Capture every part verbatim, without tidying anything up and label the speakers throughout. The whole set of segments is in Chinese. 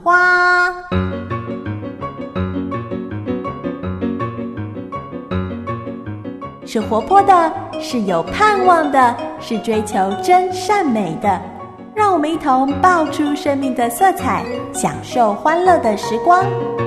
Speaker 1: 花。是活泼的，是有盼望的，是追求真善美的。让我们一同爆出生命的色彩，享受欢乐的时光。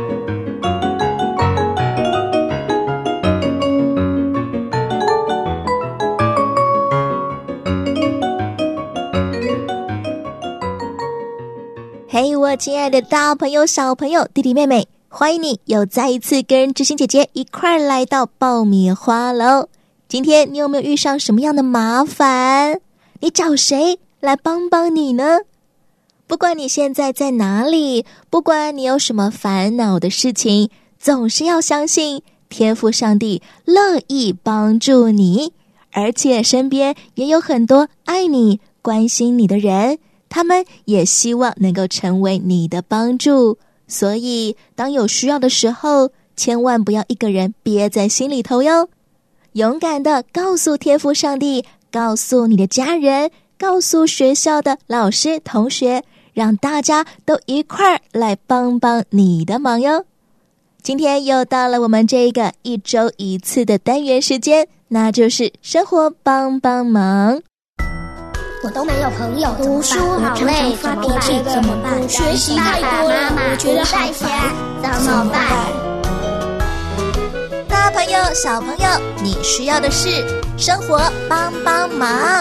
Speaker 2: 嘿，我亲爱的大朋友、小朋友、弟弟妹妹，欢迎你又再一次跟知心姐姐一块来到爆米花喽！今天你有没有遇上什么样的麻烦？你找谁来帮帮你呢？不管你现在在哪里，不管你有什么烦恼的事情，总是要相信天父上帝乐意帮助你，而且身边也有很多爱你、关心你的人，他们也希望能够成为你的帮助。所以当有需要的时候，千万不要一个人憋在心里头哟，勇敢的告诉天父上帝，告诉你的家人，告诉学校的老师同学，让大家都一块儿来帮帮你的忙哟。今天又到了我们这个一周一次的单元时间，那就是生活帮帮忙。
Speaker 3: 我都没有朋友，读书好累，发脾气怎么办？学习太多了，我觉得好烦，怎么办？
Speaker 2: 大朋友、小朋友，你需要的是生活帮帮忙。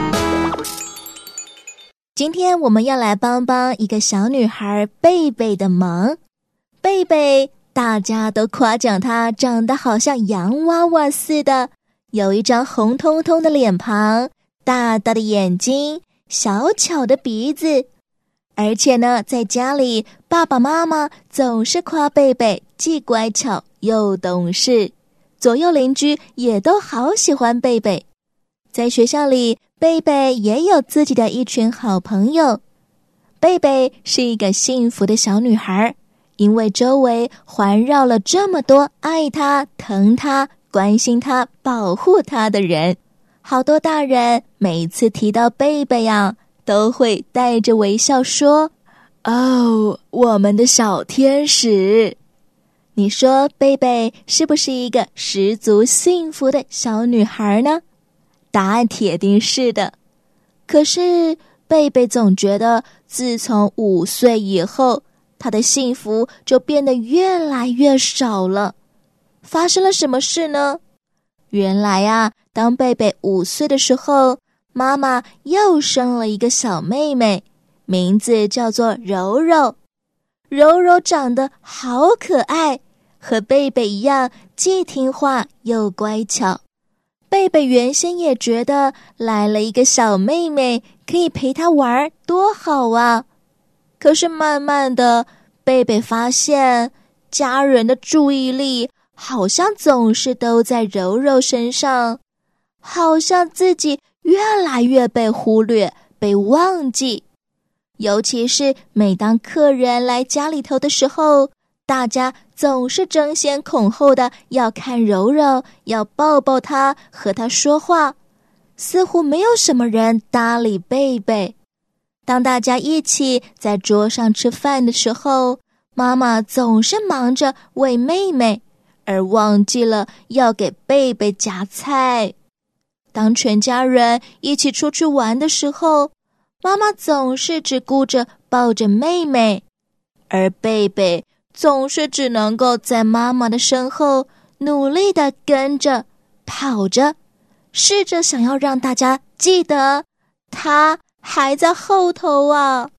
Speaker 2: 今天我们要来帮帮一个小女孩贝贝的忙。贝贝，大家都夸奖她长得好像洋娃娃似的，有一张红彤彤的脸庞，大大的眼睛，小巧的鼻子，而且呢，在家里爸爸妈妈总是夸贝贝既乖巧又懂事，左右邻居也都好喜欢贝贝。在学校里，贝贝也有自己的一群好朋友。贝贝是一个幸福的小女孩，因为周围环绕了这么多爱她、疼她、关心她、保护她的人。好多大人每次提到贝贝啊，都会带着微笑说：“哦，我们的小天使。”你说贝贝是不是一个十足幸福的小女孩呢？答案铁定是的。可是贝贝总觉得自从五岁以后，她的幸福就变得越来越少了。发生了什么事呢？原来啊，当贝贝五岁的时候，妈妈又生了一个小妹妹，名字叫做柔柔。柔柔长得好可爱，和贝贝一样，既听话又乖巧。贝贝原先也觉得来了一个小妹妹，可以陪她玩，多好啊！可是慢慢的，贝贝发现家人的注意力好像总是都在柔柔身上，好像自己越来越被忽略、被忘记。尤其是每当客人来家里头的时候，大家总是争先恐后的要看柔柔，要抱抱她，和她说话，似乎没有什么人搭理贝贝。当大家一起在桌上吃饭的时候，妈妈总是忙着喂妹妹，而忘记了要给贝贝夹菜。当全家人一起出去玩的时候，妈妈总是只顾着抱着妹妹，而贝贝总是只能够在妈妈的身后努力地跟着跑着，试着想要让大家记得她还在后头啊。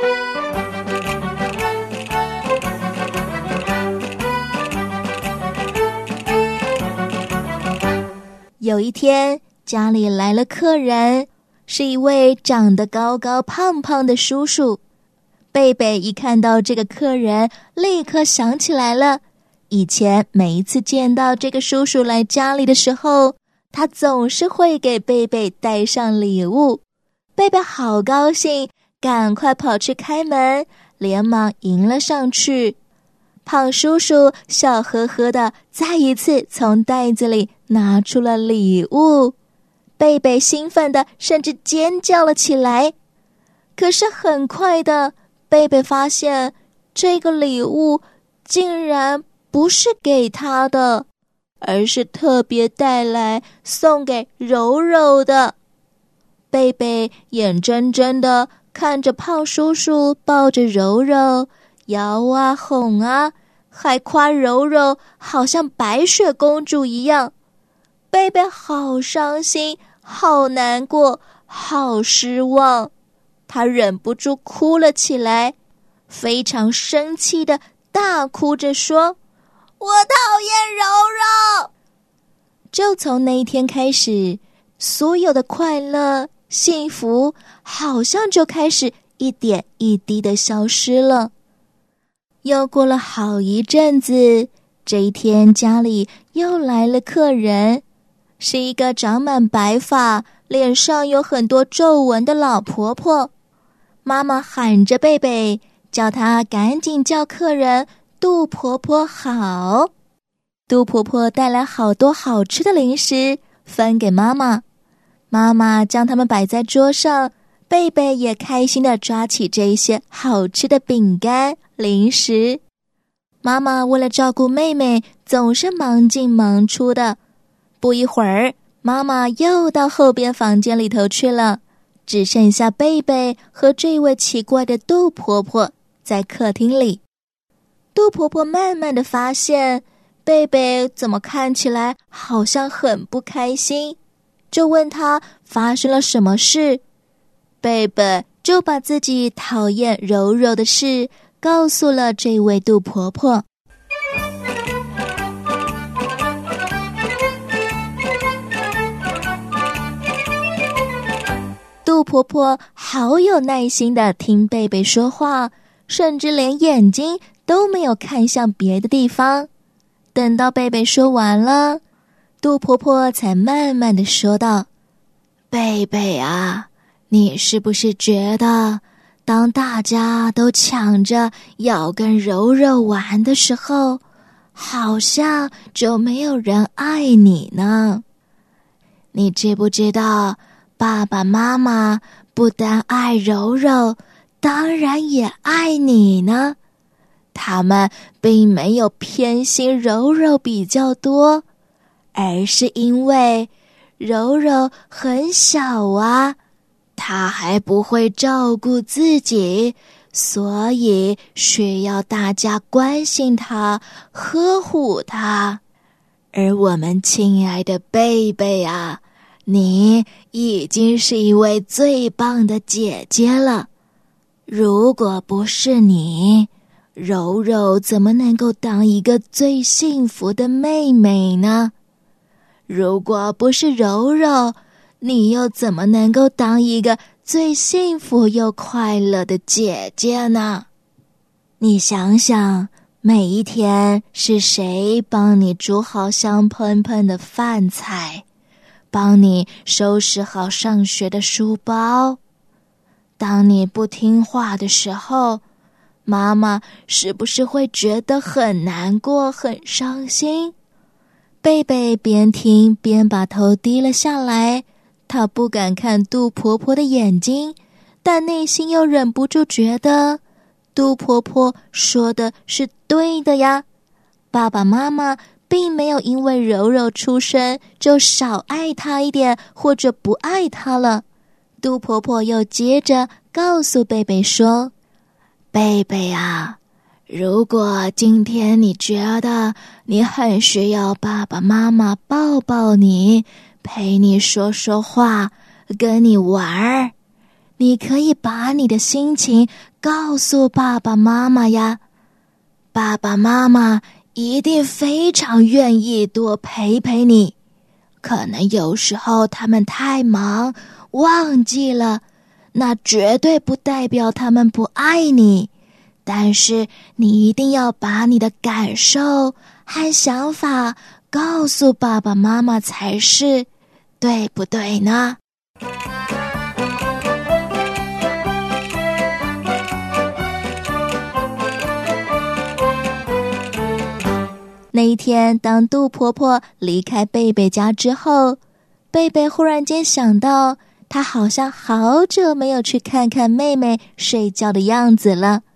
Speaker 2: 有一天，家里来了客人，是一位长得高高胖胖的叔叔。贝贝一看到这个客人，立刻想起来了，以前每一次见到这个叔叔来家里的时候，他总是会给贝贝带上礼物。贝贝好高兴，赶快跑去开门，连忙迎了上去。胖叔叔笑呵呵的再一次从袋子里拿出了礼物，贝贝兴奋的甚至尖叫了起来。可是很快的，贝贝发现这个礼物竟然不是给他的，而是特别带来送给柔柔的。贝贝眼睁睁地看着胖叔叔抱着柔柔摇啊哄啊，还夸柔柔好像白雪公主一样。贝贝好伤心，好难过，好失望，他忍不住哭了起来，非常生气地大哭着说：我讨厌柔柔。就从那一天开始，所有的快乐幸福好像就开始一点一滴的消失了。又过了好一阵子，这一天家里又来了客人，是一个长满白发，脸上有很多皱纹的老婆婆。妈妈喊着贝贝，叫她赶紧叫客人杜婆婆好。杜婆婆带来好多好吃的零食分给妈妈，妈妈将它们摆在桌上，贝贝也开心地抓起这些好吃的饼干零食。妈妈为了照顾妹妹，总是忙进忙出的。不一会儿，妈妈又到后边房间里头去了，只剩下贝贝和这位奇怪的杜婆婆在客厅里。杜婆婆慢慢地发现贝贝怎么看起来好像很不开心，就问她发生了什么事。贝贝就把自己讨厌柔柔的事告诉了这位杜婆婆。杜婆婆好有耐心地听贝贝说话，甚至连眼睛都没有看向别的地方。等到贝贝说完了，杜婆婆才慢慢地说道：贝贝啊，你是不是觉得当大家都抢着要跟柔柔玩的时候，好像就没有人爱你呢？你知不知道爸爸妈妈不但爱柔柔，当然也爱你呢。他们并没有偏心柔柔比较多，而是因为柔柔很小啊，她还不会照顾自己，所以需要大家关心她，呵护她。而我们亲爱的贝贝啊，你已经是一位最棒的姐姐了。如果不是你，柔柔怎么能够当一个最幸福的妹妹呢？如果不是柔柔，你又怎么能够当一个最幸福又快乐的姐姐呢？你想想，每一天是谁帮你煮好香喷喷的饭菜，帮你收拾好上学的书包？当你不听话的时候，妈妈是不是会觉得很难过、很伤心？贝贝边听边把头低了下来，她不敢看杜婆婆的眼睛，但内心又忍不住觉得杜婆婆说的是对的呀。爸爸妈妈并没有因为柔柔出生就少爱她一点，或者不爱她了。杜婆婆又接着告诉贝贝说：贝贝啊，如果今天你觉得你很需要爸爸妈妈抱抱你，陪你说说话，跟你玩，你可以把你的心情告诉爸爸妈妈呀。爸爸妈妈一定非常愿意多陪陪你，可能有时候他们太忙忘记了，那绝对不代表他们不爱你，但是你一定要把你的感受和想法告诉爸爸妈妈才是，对不对呢？那一天，当杜婆婆离开贝贝家之后，贝贝忽然间想到，她好像好久没有去看看妹妹睡觉的样子了。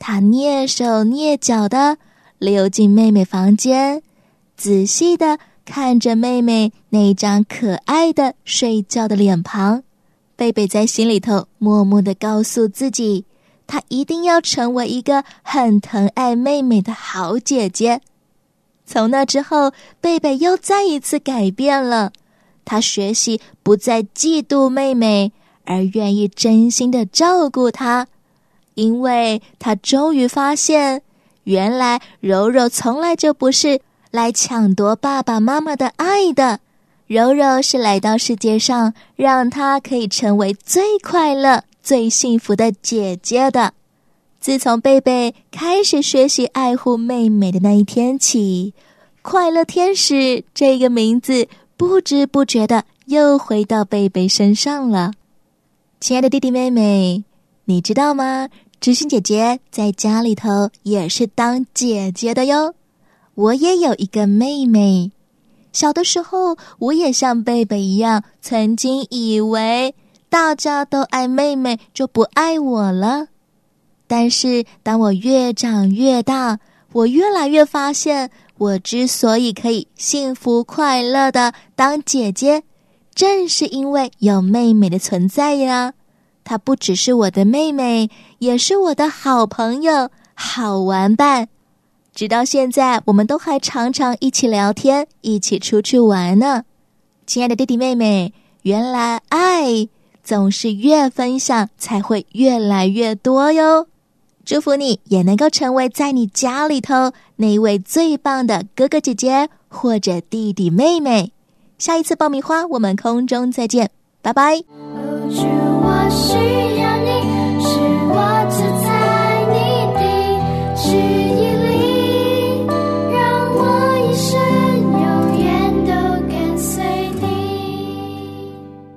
Speaker 2: 他蹑手蹑脚的溜进妹妹房间，仔细的看着妹妹那张可爱的睡觉的脸庞。贝贝在心里头默默的告诉自己，她一定要成为一个很疼爱妹妹的好姐姐。从那之后，贝贝又再一次改变了，她学习不再嫉妒妹妹，而愿意真心的照顾她，因为她终于发现，原来柔柔从来就不是来抢夺爸爸妈妈的爱的，柔柔是来到世界上，让她可以成为最快乐、最幸福的姐姐的。自从贝贝开始学习爱护妹妹的那一天起，快乐天使这个名字不知不觉的又回到贝贝身上了。亲爱的弟弟妹妹，你知道吗？知心姐姐在家里头也是当姐姐的哟。我也有一个妹妹，小的时候我也像贝贝一样，曾经以为大家都爱妹妹就不爱我了。但是当我越长越大，我越来越发现，我之所以可以幸福快乐的当姐姐，正是因为有妹妹的存在呀。她不只是我的妹妹，也是我的好朋友、好玩伴。直到现在，我们都还常常一起聊天，一起出去玩呢。亲爱的弟弟妹妹，原来爱总是越分享才会越来越多哟。祝福你也能够成为在你家里头那一位最棒的哥哥姐姐或者弟弟妹妹。下一次爆米花我们空中再见，拜拜。
Speaker 3: 主，我需要你，是我自在你的旨意里，让我一生永远都跟随你。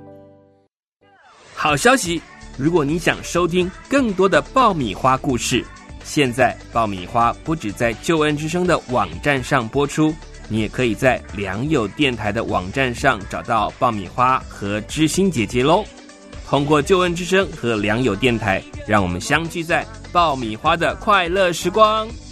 Speaker 4: 好消息，如果你想收听更多的爆米花故事，现在爆米花不只在救恩之声的网站上播出，你也可以在良友电台的网站上找到爆米花和知心姐姐咯。通过救恩之声和良友电台，让我们相聚在爆米花的快乐时光。